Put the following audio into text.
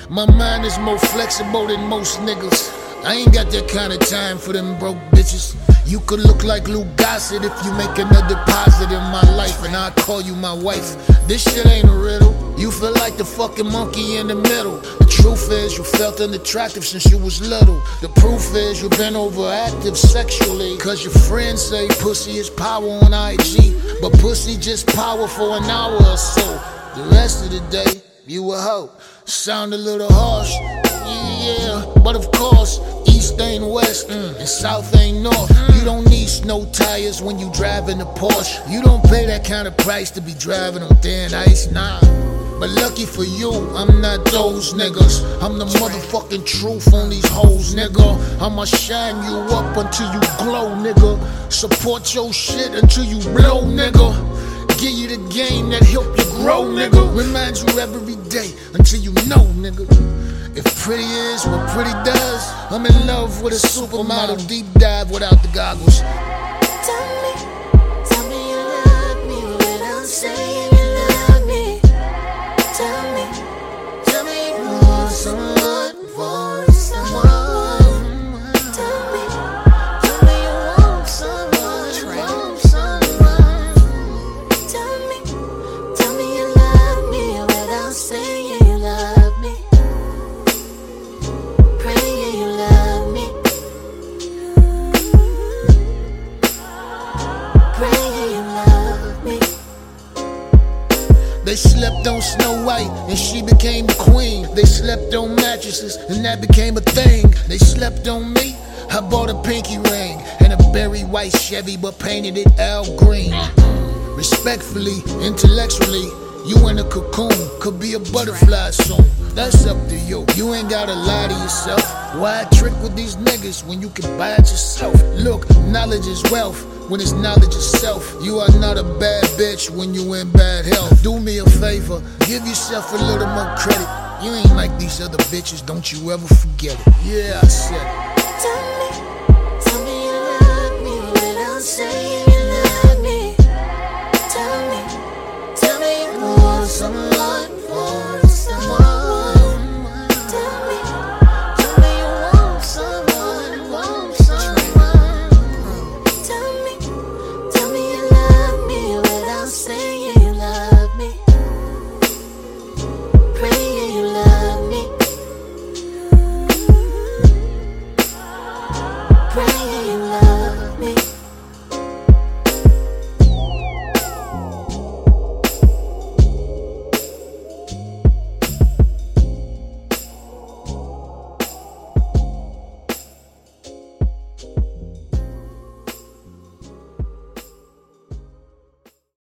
My mind is more flexible than most niggas. I ain't got that kind of time for them broke bitches. You could look like Lou Gossett if you make another deposit in my life, and I'll call you my wife. This shit ain't a riddle. You feel like the fucking monkey in the middle. The truth is you felt unattractive since you was little. The proof is you've been overactive sexually, cause your friends say pussy is power on IG, but pussy just power for an hour or so. The rest of the day, you a hoe. Sound a little harsh, yeah, but of course, East ain't West, and South ain't North. You don't need snow tires when you driving a Porsche. You don't pay that kind of price to be driving on thin ice, nah. But lucky for you, I'm not those niggas. I'm the motherfucking truth on these hoes, nigga. I'ma shine you up until you glow, nigga. Support your shit until you blow, nigga. Give you the game that help you grow, nigga. Remind you every day until you know, nigga. If pretty is what pretty does, I'm in love with a supermodel. Deep dive without the goggles. Tell me you love me without saying you love me. Tell me you want someone for someone. Tell me you want someone for someone. Tell me you love me without saying you love me. Praying you love me. Praying you love me. They slept on Snow White and she became the queen. They slept on mattresses and that became a thing. They slept on me, I bought a pinky ring and a berry white Chevy but painted it Al Green. Respectfully, intellectually, you in a cocoon, could be a butterfly soon. That's up to you, you ain't gotta lie to yourself. Why trick with these niggas when you can buy it yourself? Look, knowledge is wealth when it's knowledge itself. You are not a bad bitch when you in bad health. Do me a favor, give yourself a little more credit. You ain't like these other bitches, don't you ever forget it. Yeah, I said it.